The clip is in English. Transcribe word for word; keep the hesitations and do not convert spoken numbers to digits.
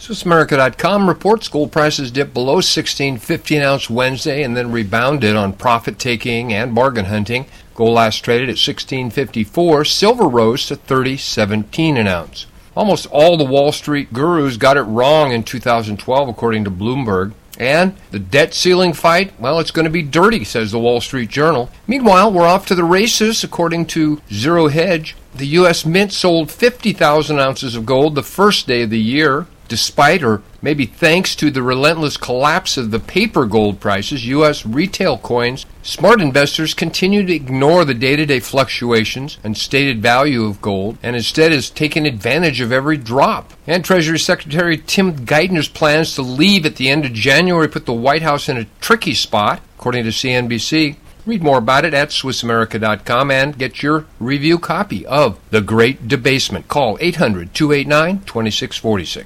Swiss America dot com reports gold prices dipped below sixteen fifty an ounce Wednesday and then rebounded on profit-taking and bargain hunting. Gold last traded at sixteen fifty-four. Silver rose to thirty seventeen an ounce. Almost all the Wall Street gurus got it wrong in two thousand twelve, according to Bloomberg. And the debt ceiling fight, well, it's going to be dirty, says the Wall Street Journal. Meanwhile, we're off to the races, according to Zero Hedge. The U S Mint sold fifty thousand ounces of gold the first day of the year. Despite, or maybe thanks to, the relentless collapse of the paper gold prices, U S retail coins, smart investors continue to ignore the day-to-day fluctuations and stated value of gold, and instead is taking advantage of every drop. And Treasury Secretary Tim Geithner's plans to leave at the end of January put the White House in a tricky spot, according to C N B C. Read more about it at Swiss America dot com and get your review copy of The Great Debasement. Call eight hundred, two eight nine, two six four six.